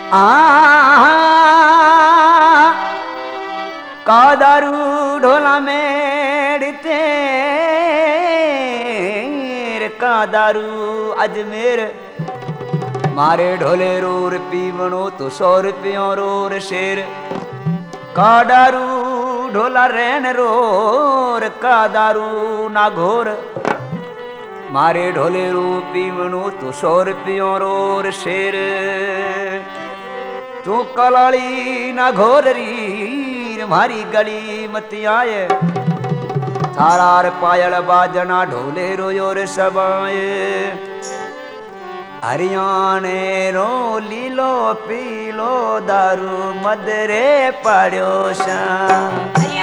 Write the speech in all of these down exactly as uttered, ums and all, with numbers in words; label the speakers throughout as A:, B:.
A: आ कादारू ढोला मेड़ते कादारू अजमेर मारे ढोले रोर पीवणो तो सौ रुपयों रोर शेर कादारू ढोला रैन रोर कादारू ना घोर मारे ढोले रो पीवणो तो सौ रुपयों रोर शेर तू कलाली ना घोर रीर मारी गली मत आए थारार पायल बाजना ढोले रोयोर सबाए हरियाणे रो लीलो पीलो दारू मदरे पड़ो शाम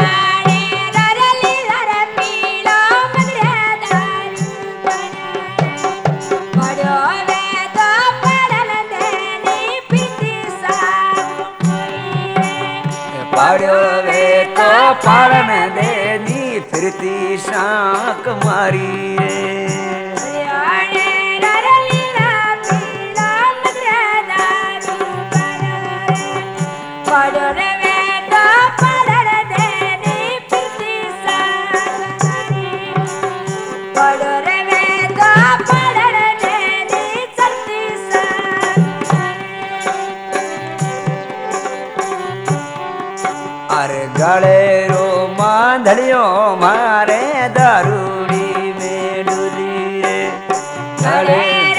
A: पड़ो वे तो पड़न देनी फिरती शाक मारी गले रो मांधड़ियों मारे दारूड़ी में डुली रे गले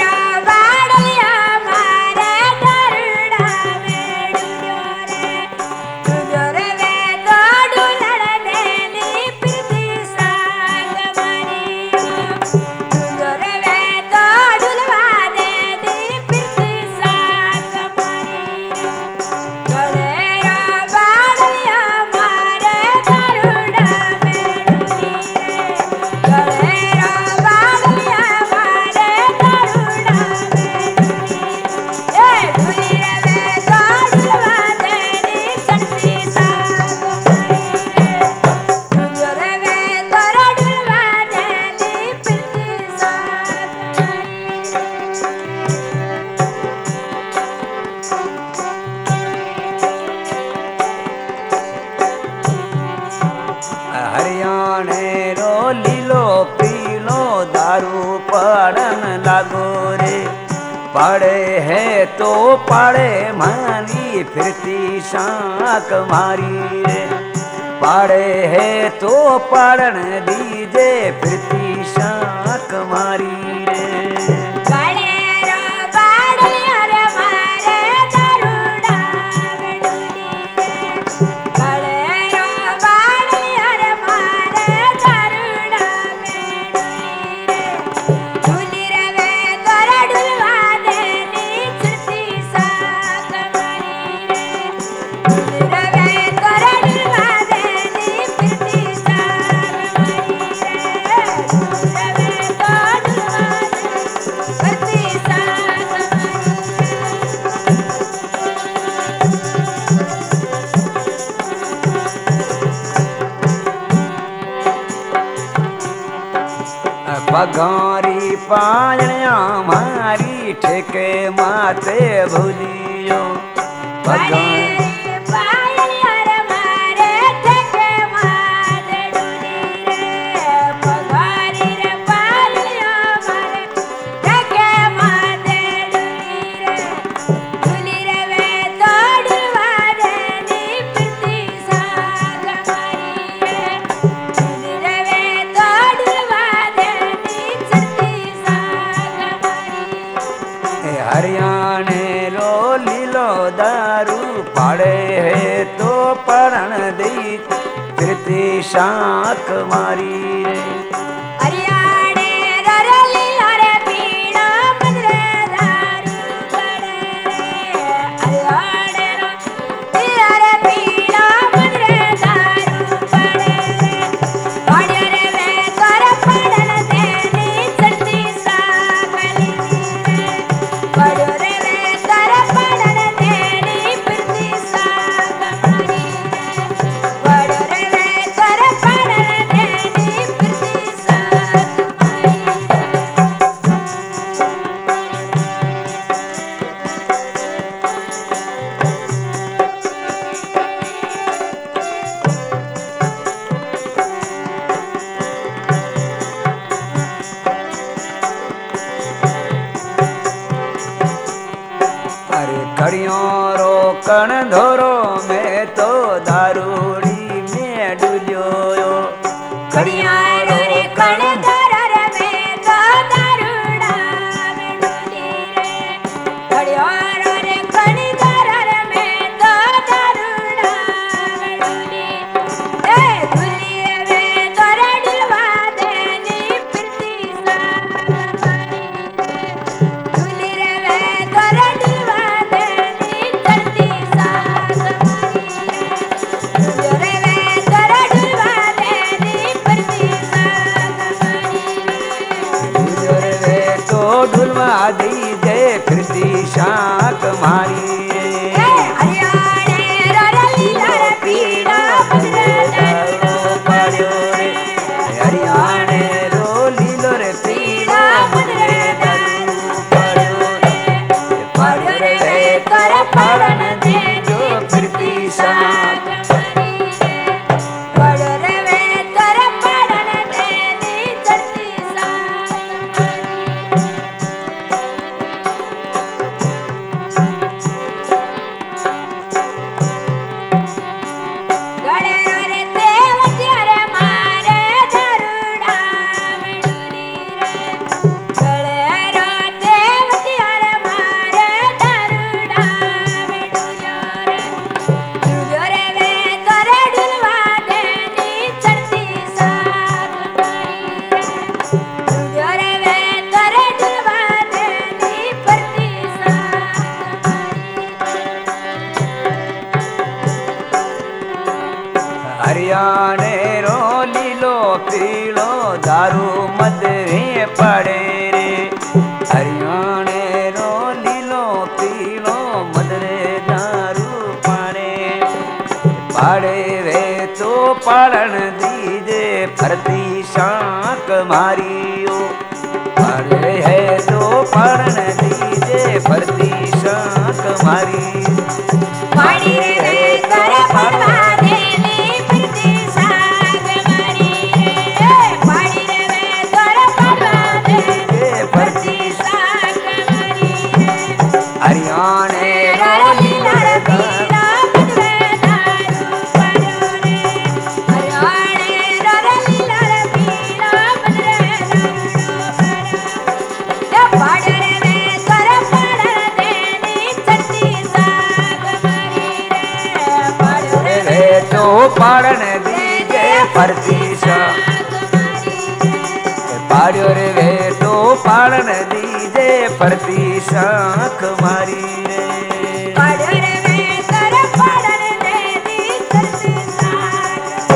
A: पड़े है तो पड़े मानी फिरती शाक मारी रे पड़े है तो पड़न दीजे फिरती शाक मारी रे पगारी पायणिया मारी ठेके माते भूलियो पगारी हरियाणे रो लीलो दारू पड़े है तो पड़न दी फिरती शाक मारी घड़ियों रो कण धोरो मैं तो दारूड़ी में डुल्यो
B: घड़ियां रो रे कण धोरो रे मैं तो दारूड़ा में डुली रे घड़ियों रो रे कण धोरो रे मैं तो दारूड़ा में डुली ए डुली वे तोरा डुलवा देनी फिरती सा हमारी डुली रे वे तोरा डुलवा देनी धरती सा हमारी डुली रे वे तोरा डुलवा देनी फिरती सा हमारी
A: गुजर वे तो ढुलवा दीजे फिरती शाक मारी
B: ए हरियाणे रो रे लीला रे पीड़ा बदले दारू
A: पाड़ो रे हरियाणे रो लीलो रे
B: पीड़ा
A: पीड़ा
B: बदले
A: दारू
B: दारू
A: पाड़ो
B: पड़ो रे वे तोरा पड़न दे
A: जो फिरती शाक
B: हमारी पड़ो रे वे तोरा पड़न दे नी धरती सा हमारी गड़े रो रे देवतिया रे मारे दारूड़ा में डुली रे गड़े रो देवतिया रे मारे दारूड़ा में डुलियो रे डुलियो रे वे तोरे डुलवा देनी चढ़ती सा हमारी डुलियो रे वे तोरे डुलवा देनी फरती सा
A: हरियाणे रो लीलो पीलो दारू मदरे पड़े रे हरियाणे रो लीलो पीलो मदरे दारू पाड़े पाड़े वे तो पाड़न दीजे फरती शाक मारियो पाड़े है तो पाड़न दीजे फरती शाक मारी
B: पाड़ी रे वे तोरे पड़वा देनी फिरती साग मारी रे पाड़ी रे वे तोरे पड़वा देनी फिरती साग मारी रे
A: हरियाणे
B: रो रे लीला रे पीड़ा बदले दारू पड़ो रे हरियाणे रो रे लीला रे पीड़ा बदले दारू पड़ो ए पाड़ो रे वे तोरे पड़न देनी चढ़ती साग मारी रे पाड़ो रे वे
A: वे तो पाड़न दीजे फरती शाक पाड़ो रे वे तो पाड़न दीजे फरती शाख मारी रे
B: पाड़ो रे वे तोरे पड़न देनी चढ़ती साग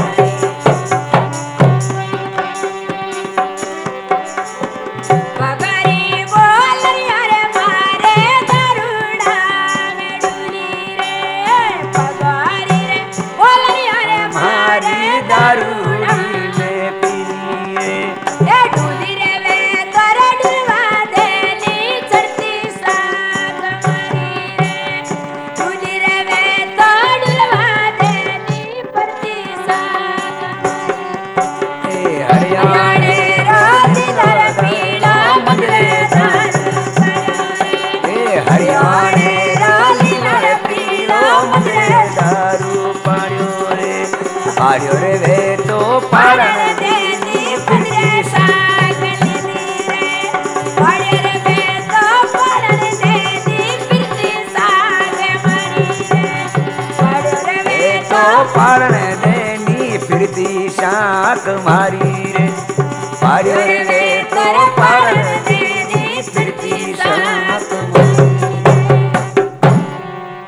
B: पगरी बोल रे मारे दारूड़ा में डुली रे पगरी रे बोल रे मारे
A: मारी
B: दारूड़ा
A: दारूड़ी में पीलिए
B: ए डुली रे वे तोरे डुलवा देनी चढ़ती साग मारी रे डुली रे वे तो डुलवा देनी फरती साग मारी
A: ए हरियाणे
B: हरियाणे रो लीला रे पीड़ा बदले दारू पड़ो रे
A: ए हरियाणे
B: रो लीला रे पीड़ा बदले
A: दारू पाड़ो रे पाड़ो रे वे तो
B: पाड़न
A: पाड़न
B: देनी फदरे साग लेनी रे पाड़े रे वे तो पाड़न देनी फिरती साग मारी रे पाड़ो रे वे
A: वे
B: तो
A: तो पाड़न देनी फिरती शाक मारी रे पाड़ो रे वे तो पाड़न